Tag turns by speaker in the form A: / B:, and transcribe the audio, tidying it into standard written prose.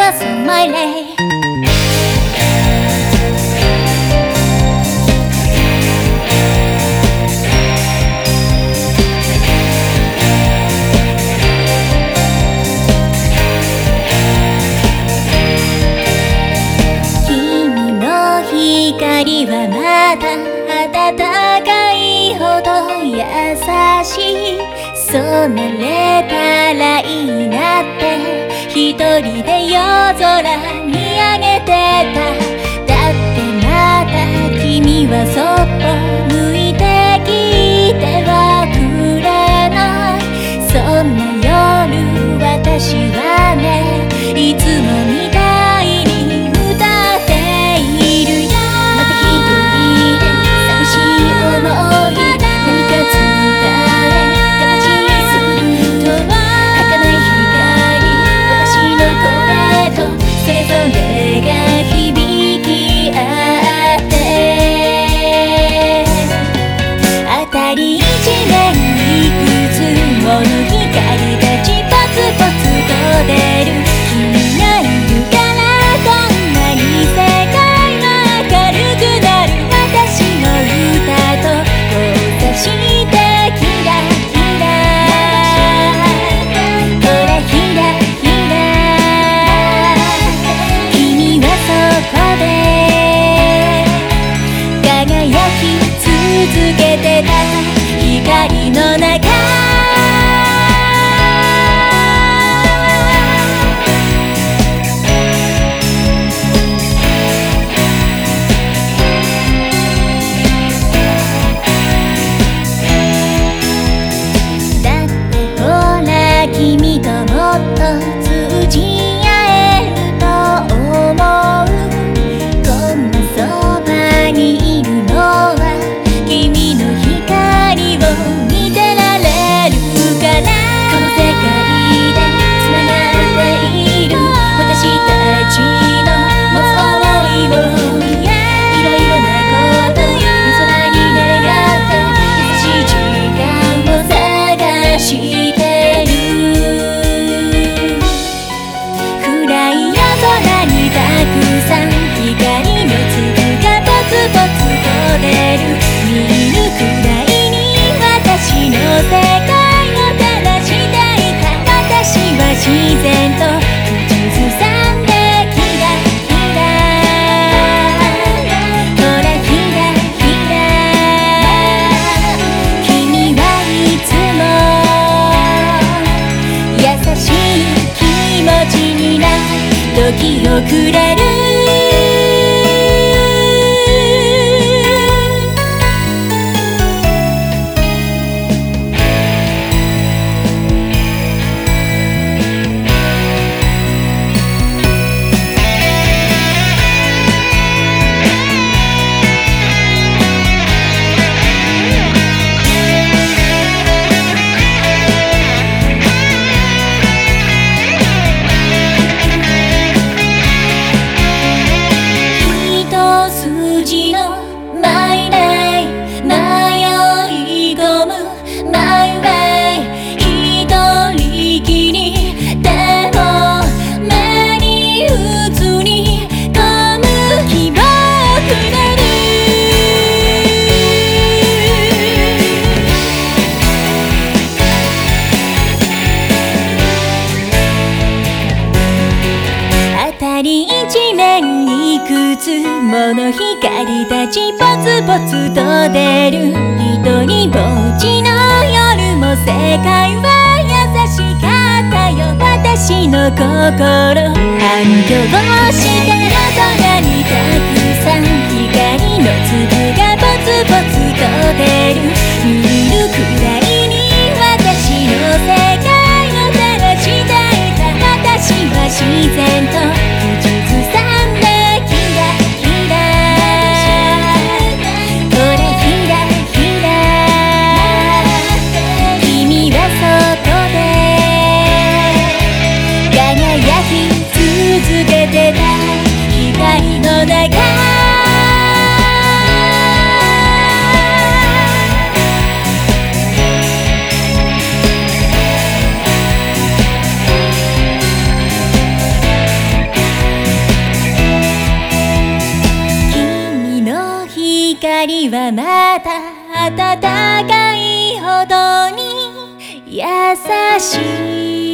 A: just my lay.光はまだ暖かいほど優しい。そうなれたらいいなって一人で夜空見上げてた。だってまだ君はそっぽ向いてきてはくれない。そんな夜私はね、いつもみたいに歌っているよ。光の中だってほら君ともっと通じ合えると思う。こんなそばにいるのは君の光を見てられるから。この世界でつながっている私たちの持つ想いを、いろいろなこと夜空に願って優しい時間を探してる。暗い夜空にたくさん光の粒がポツポツと出る。見るくらいに私の世界を照らしていた。私は自然と口ずさんでキラキラ、ほらキラキラ。君はいつも優しい気持ちになる時をくれる。一面にいくつもの光たちポツポツと出る。一人ぼっちの夜も世界は優しかったよ。私の心反響してる。空にたくさん光の粒がポツポツと出る。見るくらいに私の世界を照らしていた。私は自然と口ずさんでキラキラ、ほらキラキラ。君はそこで輝き続けてた光の中光はまた暖かいほどに優しい